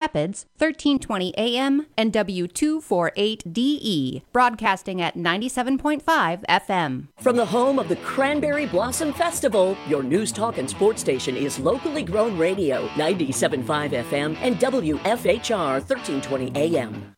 Rapids, 1320 AM, and W248DE, broadcasting at 97.5 FM. From the home of the Cranberry Blossom Festival, your news, talk, and sports station is locally grown radio, 97.5 FM and WFHR, 1320 AM.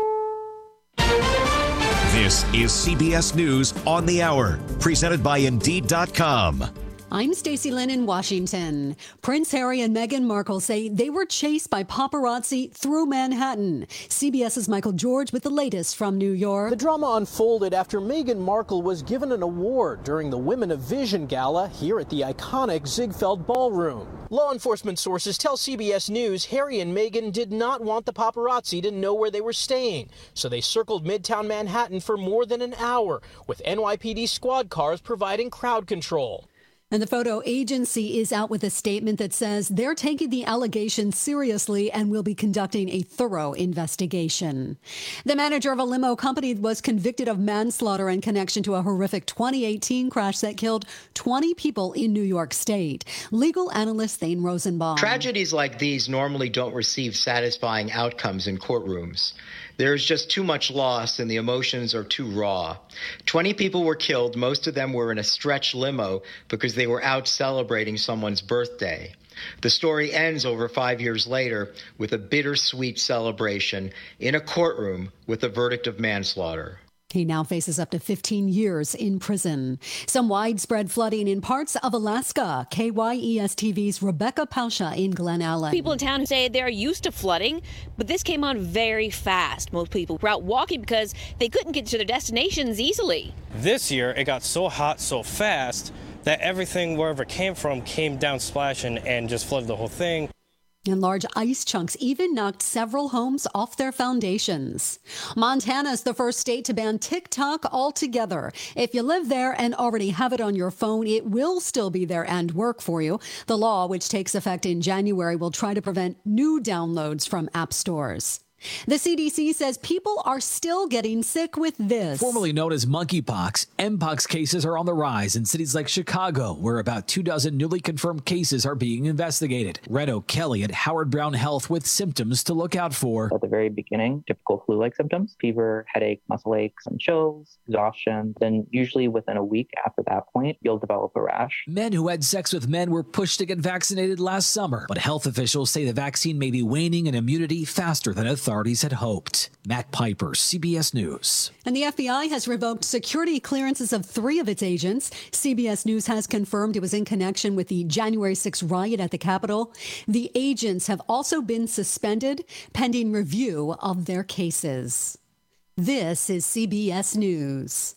This is CBS News on the Hour, presented by Indeed.com. I'm Stacey Lynn in Washington. Prince Harry and Meghan Markle say they were chased by paparazzi through Manhattan. CBS's Michael George with the latest from New York. The drama unfolded after Meghan Markle was given an award during the Women of Vision Gala here at the iconic Ziegfeld Ballroom. Law enforcement sources tell CBS News Harry and Meghan did not want the paparazzi to know where they were staying, so they circled Midtown Manhattan for more than an hour, with NYPD squad cars providing crowd control. And the photo agency is out with a statement that says they're taking the allegations seriously and will be conducting a thorough investigation. The manager of a limo company was convicted of manslaughter in connection to a horrific 2018 crash that killed 20 people in New York State. Legal analyst Thane Rosenbaum. Tragedies like these normally don't receive satisfying outcomes in courtrooms. There's just too much loss and the emotions are too raw. 20 people were killed. Most of them were in a stretch limo because they were out celebrating someone's birthday. The story ends over 5 years later with a bittersweet celebration in a courtroom with a verdict of manslaughter. He now faces up to 15 years in prison. Some widespread flooding in parts of Alaska. KYES TV's Rebecca Pausha in Glen Allen. People in town say they're used to flooding, but this came on very fast. Most people were out walking because they couldn't get to their destinations easily. This year, it got so hot so fast that everything wherever it came from came down splashing and just flooded the whole thing. And large ice chunks even knocked several homes off their foundations. Montana's the first state to ban TikTok altogether. If you live there and already have it on your phone, it will still be there and work for you. The law, which takes effect in January, will try to prevent new downloads from app stores. The CDC says people are still getting sick with this. Formerly known as monkeypox, Mpox cases are on the rise in cities like Chicago, where about 24 newly confirmed cases are being investigated. Red O'Kelly at Howard Brown Health with symptoms to look out for. At the very beginning, typical flu-like symptoms, fever, headache, muscle aches, and chills, exhaustion. Then usually within a week after that point, you'll develop a rash. Men who had sex with men were pushed to get vaccinated last summer, but health officials say the vaccine may be waning in immunity faster than authorities had hoped. Matt Piper, CBS News. And the FBI has revoked security clearances of 3 of its agents. CBS News has confirmed it was in connection with the January 6th riot at the Capitol. The agents have also been suspended pending review of their cases. This is CBS News.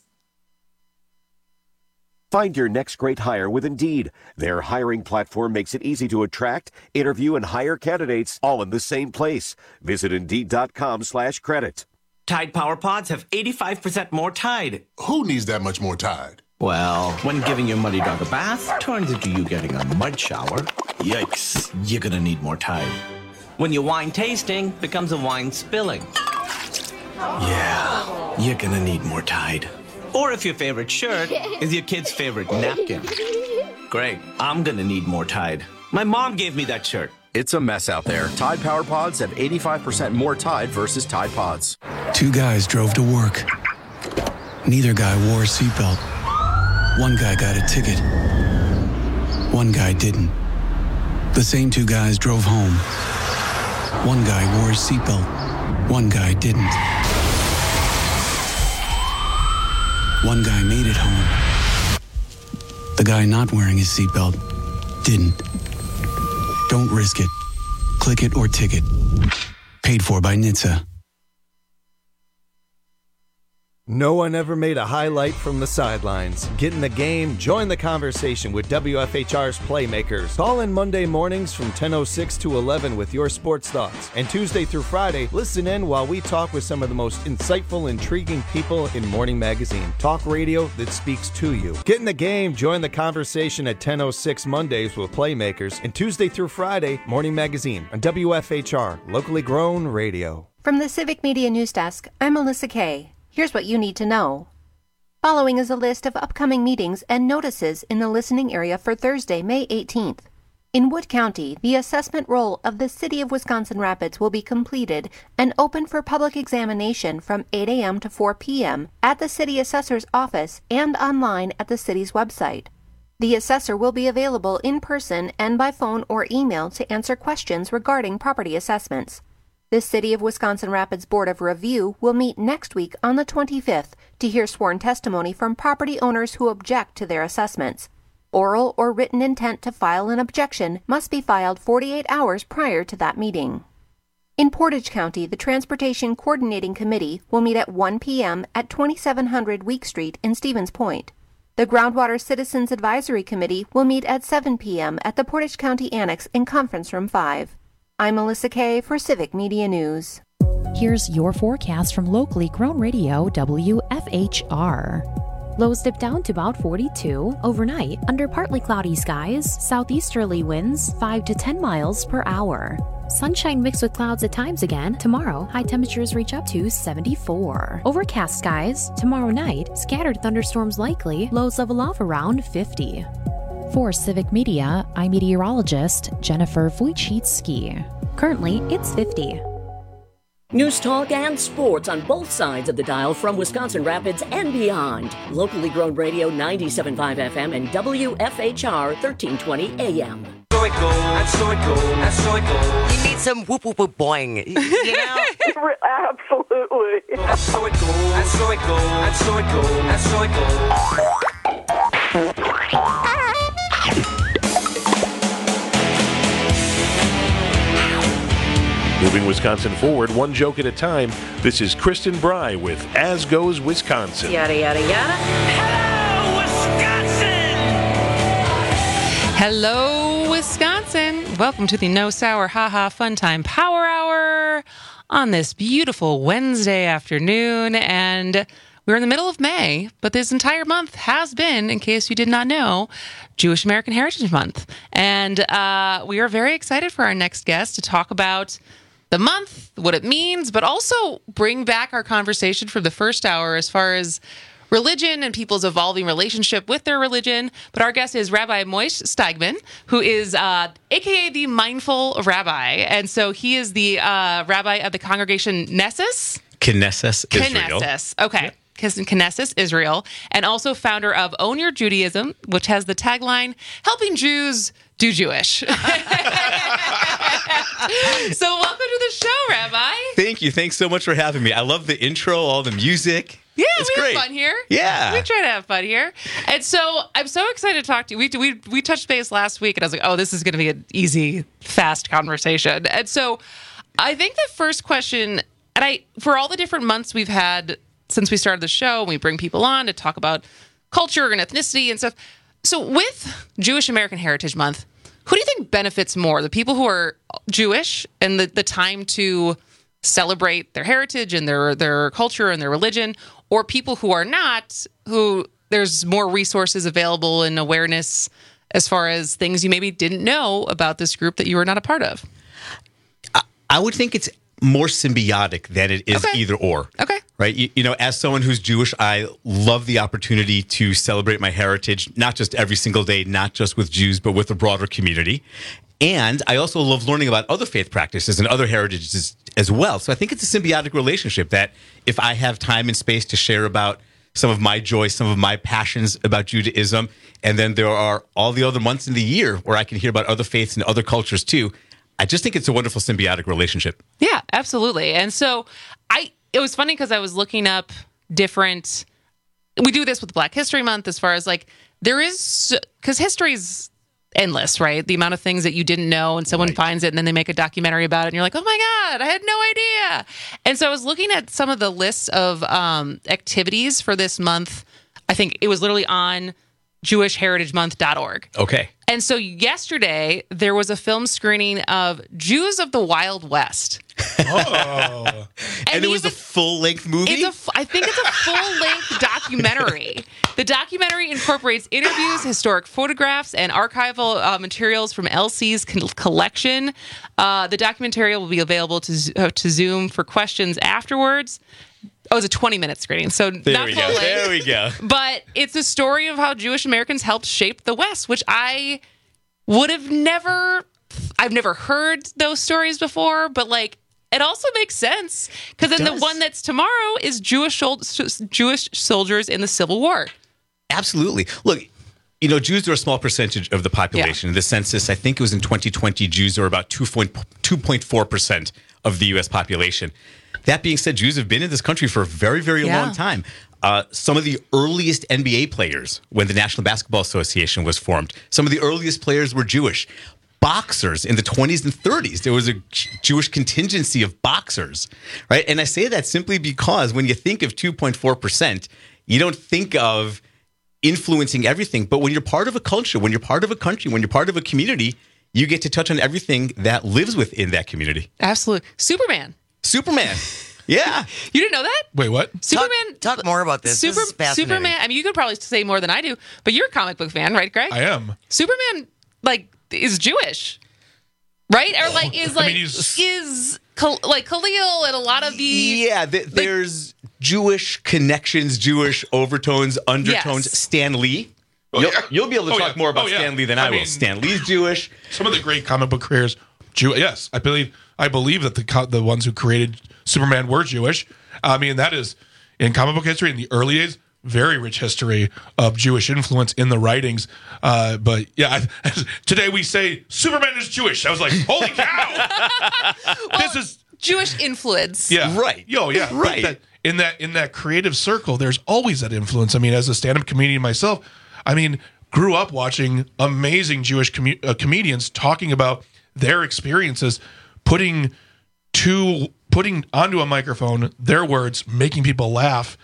Find your next great hire with Indeed. Their hiring platform makes it easy to attract, interview, and hire candidates all in the same place. Visit Indeed.com/credit. Tide Power Pods have 85% more Tide. Who needs that much more Tide? Well, when giving your muddy dog a bath turns into you getting a mud shower. Yikes, you're gonna need more Tide. When your wine tasting becomes a wine spilling. Yeah, you're gonna need more Tide. Or if your favorite shirt is your kid's favorite napkin. Great, I'm gonna need more Tide. My mom gave me that shirt. It's a mess out there. Tide Power Pods have 85% more Tide versus Tide Pods. 2 guys drove to work. Neither guy wore a seatbelt. One guy got a ticket. One guy didn't. The same 2 guys drove home. One guy wore his seatbelt. One guy didn't. One guy made it home. The guy not wearing his seatbelt didn't. Don't risk it. Click it or ticket. Paid for by NHTSA. No one ever made a highlight from the sidelines. Get in the game, join the conversation with WFHR's Playmakers. Call in Monday mornings from 10:06 to 11 with your sports thoughts. And Tuesday through Friday, listen in while we talk with some of the most insightful, intriguing people in Morning Magazine. Talk radio that speaks to you. Get in the game, join the conversation at 10:06 Mondays with Playmakers. And Tuesday through Friday, Morning Magazine on WFHR, locally grown radio. From the Civic Media News Desk, I'm Melissa Kay. Here's what you need to know. Following is a list of upcoming meetings and notices in the listening area for Thursday, May 18th. In Wood County, the assessment roll of the City of Wisconsin Rapids will be completed and open for public examination from 8 a.m. to 4 p.m. at the City Assessor's office and online at the city's website. The assessor will be available in person and by phone or email to answer questions regarding property assessments. The City of Wisconsin Rapids Board of Review will meet next week on the 25th to hear sworn testimony from property owners who object to their assessments. Oral or written intent to file an objection must be filed 48 hours prior to that meeting. In Portage County, the Transportation Coordinating Committee will meet at 1 p.m. at 2700 Week Street in Stevens Point. The Groundwater Citizens Advisory Committee will meet at 7 p.m. at the Portage County Annex in Conference Room 5. I'm Melissa Kay for Civic Media News. Here's your forecast from locally grown radio WFHR. Lows dip down to about 42 overnight under partly cloudy skies, southeasterly winds 5 to 10 miles per hour. Sunshine mixed with clouds at times again. Tomorrow, high temperatures reach up to 74. Overcast skies. Tomorrow night, scattered thunderstorms likely. Lows level off around 50. For Civic Media, I'm meteorologist Jennifer Wojcicki. Currently, it's 50. News talk and sports on both sides of the dial from Wisconsin Rapids and beyond. Locally grown radio 97.5 FM and WFHR 1320 AM. So it goes, and so it goes, and so it goes. You need some whoop whoop whoop boing, you know? Absolutely. And so it goes, and so it goes, and so it goes, and so it goes. Moving Wisconsin forward, one joke at a time. This is Kristen Bry with As Goes Wisconsin. Yada, yada, yada. Hello, Wisconsin! Hello, Wisconsin. Welcome to the No Sour Haha Fun Time Power Hour on this beautiful Wednesday afternoon. And we're in the middle of May, but this entire month has been, in case you did not know, Jewish American Heritage Month. And we are very excited for our next guest to talk about the month, what it means, but also bring back our conversation from the first hour as far as religion and people's evolving relationship with their religion. But our guest is Rabbi Moishe Steigman, who is a.k.a. the Mindful Rabbi. And so he is the rabbi of the congregation Knesset? Knesset Israel. Knesset, okay. Knesset Israel, and also founder of Own Your Judaism, which has the tagline, helping Jews do Jewish. So welcome to the show, Rabbi. Thank you. Thanks so much for having me. I love the intro, all the music. Yeah, it's we great. have fun here. Yeah. We try to have fun here. And so I'm so excited to talk to you. We touched base last week, and I was like, oh, this is going to be an easy, fast conversation. And so I think the first question, and for all the different months we've had since we started the show, we bring people on to talk about culture and ethnicity and stuff. So with Jewish American Heritage Month, who do you think benefits more? The people who are Jewish and the time to celebrate their heritage and their culture and their religion, or people who are not, who there's more resources available and awareness as far as things you maybe didn't know about this group that you were not a part of? I would think it's more symbiotic than it is either or. Okay. Right? You know, as someone who's Jewish, I love the opportunity to celebrate my heritage, not just every single day, not just with Jews, but with the broader community. And I also love learning about other faith practices and other heritages as well. So I think it's a symbiotic relationship that if I have time and space to share about some of my joy, some of my passions about Judaism, and then there are all the other months in the year where I can hear about other faiths and other cultures too, I just think it's a wonderful symbiotic relationship. Yeah, absolutely. And so it was funny because I was looking up different, we do this with Black History Month as far as like, there is, because history's endless, right? The amount of things that you didn't know and someone finds it and then they make a documentary about it and you're like, oh my God, I had no idea. And so I was looking at some of the lists of activities for this month. I think it was literally on jewishheritagemonth.org. Okay. And so yesterday, there was a film screening of Jews of the Wild West. Oh. and it was a full-length movie? I think it's a full-length documentary. The documentary incorporates interviews, historic photographs, and archival materials from LC's collection. The documentary will be available to Zoom for questions afterwards. Oh, it's a 20-minute screening, so not full length. There we go. But it's a story of how Jewish Americans helped shape the West, which I I've never heard those stories before, but like, it also makes sense because then the one that's tomorrow is Jewish soldiers in the Civil War. Absolutely. Look, Jews are a small percentage of the population. The census, I think it was in 2020, Jews are about 2.4% of the U.S. population. That being said, Jews have been in this country for a very, very long time. Some of the earliest NBA players, when the National Basketball Association was formed, some of the earliest players were Jewish. Boxers in the 20s and 30s, there was a Jewish contingency of boxers, right? And I say that simply because when you think of 2.4%, you don't think of influencing everything. But when you're part of a culture, when you're part of a country, when you're part of a community, you get to touch on everything that lives within that community. Absolutely. Superman. Yeah. You didn't know that? Wait, what? Superman. Talk more about this. This is fascinating. Superman. I mean, you could probably say more than I do, but you're a comic book fan, right, Greg? I am. Superman, is Jewish, right? Or is Khalil and a lot of the there's Jewish connections, Jewish overtones, undertones. Yes. Stan Lee. You'll be able to talk more about Stan Lee than I will. Stan Lee's Jewish. Some of the great comic book creators, yes, I believe that the ones who created Superman were Jewish. I mean, that is in comic book history in the early days. Very rich history of Jewish influence in the writings. But yeah, today we say Superman is Jewish. I was like, holy cow! This is Jewish influence. Yeah, right. Yeah, right. In that creative circle, there's always that influence. I mean, as a stand-up comedian myself, grew up watching amazing Jewish comedians talking about their experiences, putting onto a microphone their words, making people laugh.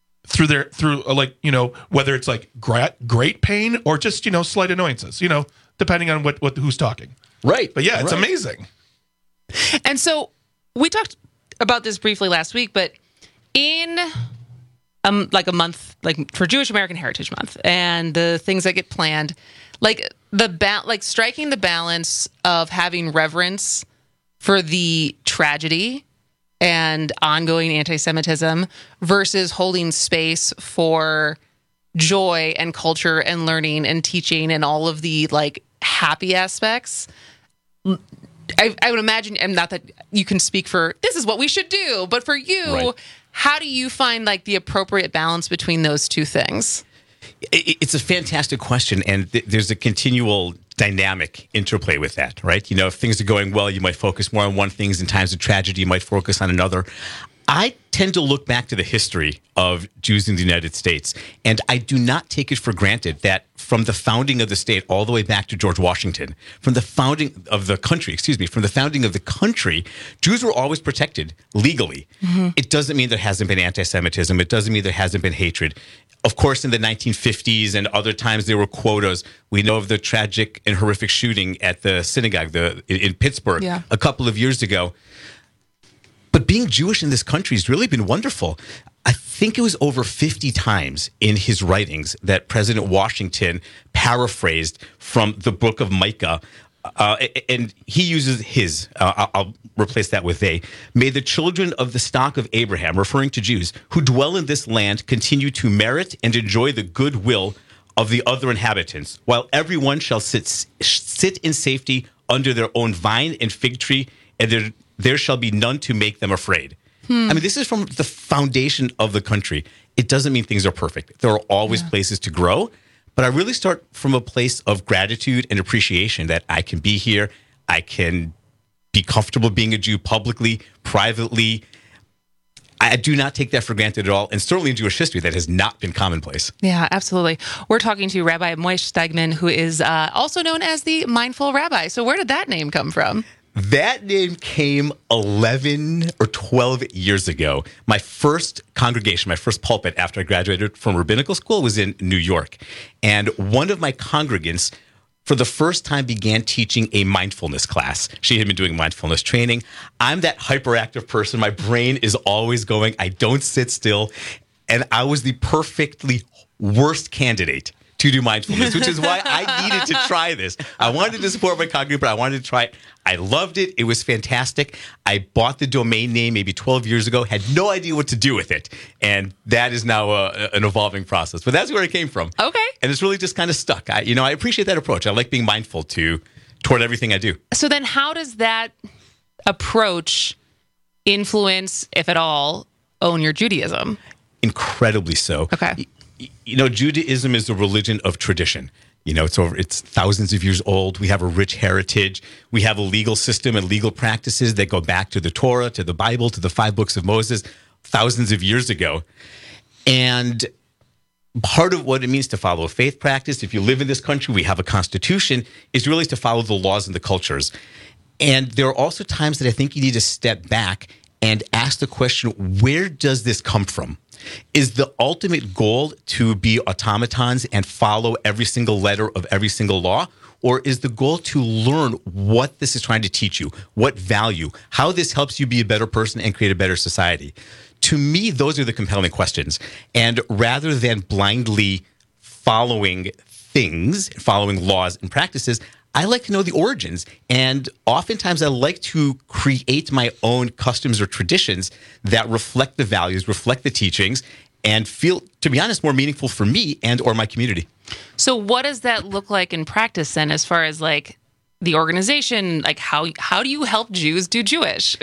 Whether it's like great pain or just slight annoyances, depending on who's talking. Right. But yeah, it's amazing. And so we talked about this briefly last week, but in a month, for Jewish American Heritage Month and the things that get planned, striking the balance of having reverence for the tragedy and ongoing anti-Semitism versus holding space for joy and culture and learning and teaching and all of the happy aspects. I would imagine, and not that you can speak for this is what we should do, but for you, how do you find the appropriate balance between those two things? It's a fantastic question, and there's a continual dynamic interplay with that, right? If things are going well, you might focus more on one thing. In times of tragedy, you might focus on another. I tend to look back to the history of Jews in the United States, and I do not take it for granted that from the founding of the state all the way back to George Washington, from the founding of the country, Jews were always protected legally. Mm-hmm. It doesn't mean there hasn't been anti-Semitism. It doesn't mean there hasn't been hatred. Of course, in the 1950s and other times, there were quotas. We know of the tragic and horrific shooting at the synagogue in Pittsburgh a couple of years ago. But being Jewish in this country has really been wonderful. I think it was over 50 times in his writings that President Washington paraphrased from the book of Micah. And he uses his, I'll replace that with they. May the children of the stock of Abraham, referring to Jews, who dwell in this land continue to merit and enjoy the goodwill of the other inhabitants, while everyone shall sit in safety under their own vine and fig tree, and there shall be none to make them afraid. This is from the foundation of the country. It doesn't mean things are perfect. There are always places to grow, but I really start from a place of gratitude and appreciation that I can be here. I can be comfortable being a Jew publicly, privately. I do not take that for granted at all. And certainly in Jewish history, that has not been commonplace. Yeah, absolutely. We're talking to Rabbi Moishe Stegman, who is also known as the Mindful Rabbi. So where did that name come from? That name came 11 or 12 years ago. My first congregation, my first pulpit after I graduated from rabbinical school was in New York. And one of my congregants, for the first time, began teaching a mindfulness class. She had been doing mindfulness training. I'm that hyperactive person. My brain is always going. I don't sit still. And I was the perfectly worst candidate to do mindfulness, which is why I needed to try this. I wanted to support my congregation, but I wanted to try it. I loved it. It was fantastic. I bought the domain name maybe 12 years ago, had no idea what to do with it. And that is now an evolving process. But that's where it came from. Okay. And it's really just kind of stuck. I appreciate that approach. I like being mindful toward everything I do. So then how does that approach influence, if at all, Own Your Judaism? Incredibly so. Okay. Judaism is a religion of tradition. It's thousands of years old. We have a rich heritage. We have a legal system and legal practices that go back to the Torah, to the Bible, to the 5 books of Moses, thousands of years ago. And part of what it means to follow a faith practice, if you live in this country, we have a constitution, is really to follow the laws and the cultures. And there are also times that I think you need to step back and ask the question, where does this come from? Is the ultimate goal to be automatons and follow every single letter of every single law? Or is the goal to learn what this is trying to teach you, what value, how this helps you be a better person and create a better society? To me, those are the compelling questions. And rather than blindly following things, following laws and practices, I like to know the origins. And oftentimes I like to create my own customs or traditions that reflect the values, reflect the teachings, and feel, to be honest, more meaningful for me and or my community. So what does that look like in practice then, as far as like the organization? Like how do you help Jews do Jewish?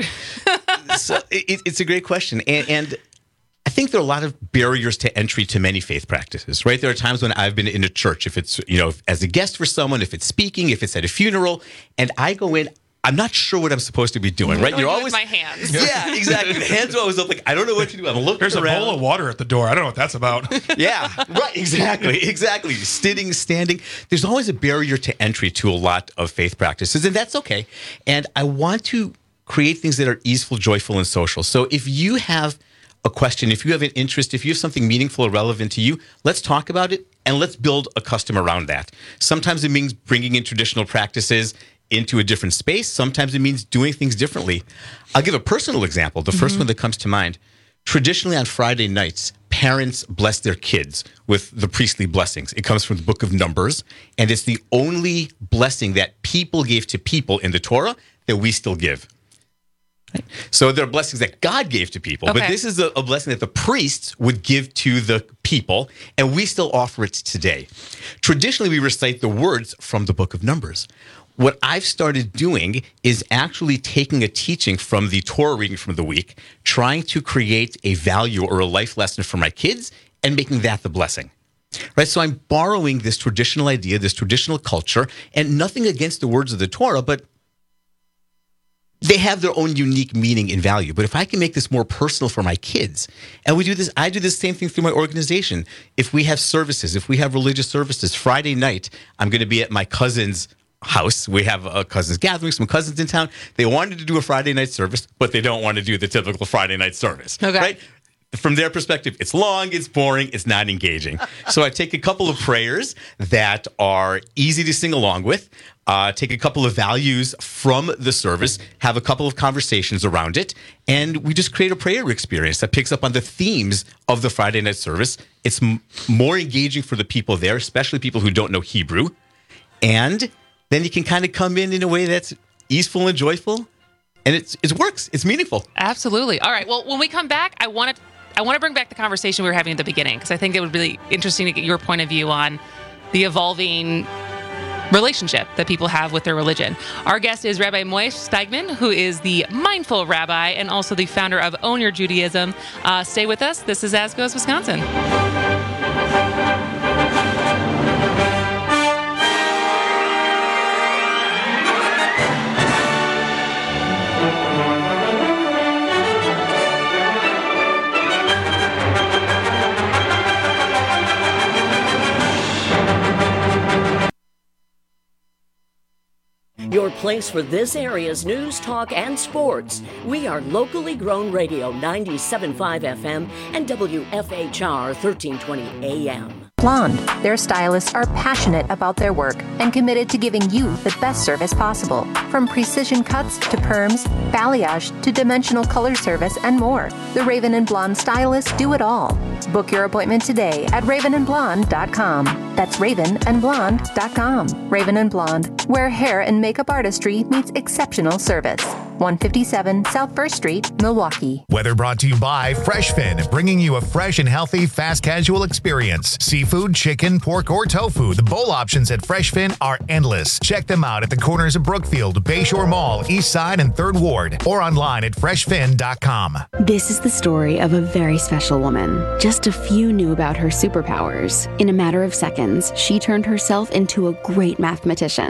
So it's a great question. And I think there are a lot of barriers to entry to many faith practices, right? There are times when I've been in a church, if it's, as a guest for someone, if it's speaking, if it's at a funeral, and I go in, I'm not sure what I'm supposed to be doing, right? You're always my hands. Yeah, exactly. The hands are always up, like, I don't know what to do. I'm looking There's around. a bowl of water at the door. I don't know what that's about. Yeah, right, exactly. Sitting, standing. There's always a barrier to entry to a lot of faith practices, and that's okay. And I want to create things that are easeful, joyful, and social. So if you have a question, if you have an interest, if you have something meaningful or relevant to you, let's talk about it and let's build a custom around that. Sometimes it means bringing in traditional practices into a different space. Sometimes it means doing things differently. I'll give a personal example. The first one that comes to mind. Traditionally on Friday nights, parents bless their kids with the priestly blessings. It comes from the book of Numbers, and it's the only blessing that people gave to people in the Torah that we still give. Right? So there are blessings that God gave to people, but this is a blessing that the priests would give to the people, and we still offer it today. Traditionally, we recite the words from the book of Numbers. What I've started doing is actually taking a teaching from the Torah reading from the week, trying to create a value or a life lesson for my kids, and making that the blessing. Right? So I'm borrowing this traditional idea, this traditional culture, and nothing against the words of the Torah, but they have their own unique meaning and value. But if I can make this more personal for my kids, and we do this, I do the same thing through my organization. If we have services, if we have religious services, Friday night, I'm going to be at my cousin's house. We have a cousins gathering, some cousins in town. They wanted to do a Friday night service, but they don't want to do the typical Friday night service. Okay. Right? From their perspective, it's long, it's boring, it's not engaging. So I take a couple of prayers that are easy to sing along with, take a couple of values from the service, have a couple of conversations around it, and we just create a prayer experience that picks up on the themes of the Friday night service. It's more engaging for the people there, especially people who don't know Hebrew. And then you can kind of come in a way that's easeful and joyful, and it works. It's meaningful. Absolutely. All right. Well, when we come back, I want to bring back the conversation we were having at the beginning, because I think it would be really interesting to get your point of view on the evolving relationship that people have with their religion. Our guest is Rabbi Moishe Steigman, who is the Mindful Rabbi and also the founder of Own Your Judaism. Stay with us. This is As Goes Wisconsin. Your place for this area's news, talk, and sports. We are locally grown radio 97.5 FM and WFHR 1320 AM. Blonde. Their stylists are passionate about their work and committed to giving you the best service possible. From precision cuts to perms, balayage to dimensional color service, and more. The Raven and Blonde stylists do it all. Book your appointment today at ravenandblonde.com. That's ravenandblonde.com. Raven and Blonde, where hair and makeup artistry meets exceptional service. 157 South 1st Street, Milwaukee. Weather brought to you by FreshFin, bringing you a fresh and healthy fast casual experience. Seafood, chicken, pork, or tofu. The bowl options at FreshFin are endless. Check them out at the corners of Brookfield, Bayshore Mall, East Side, and 3rd Ward, or online at freshfin.com. This is the story of a very special woman. Just a few knew about her superpowers. In a matter of seconds, she turned herself into a great mathematician.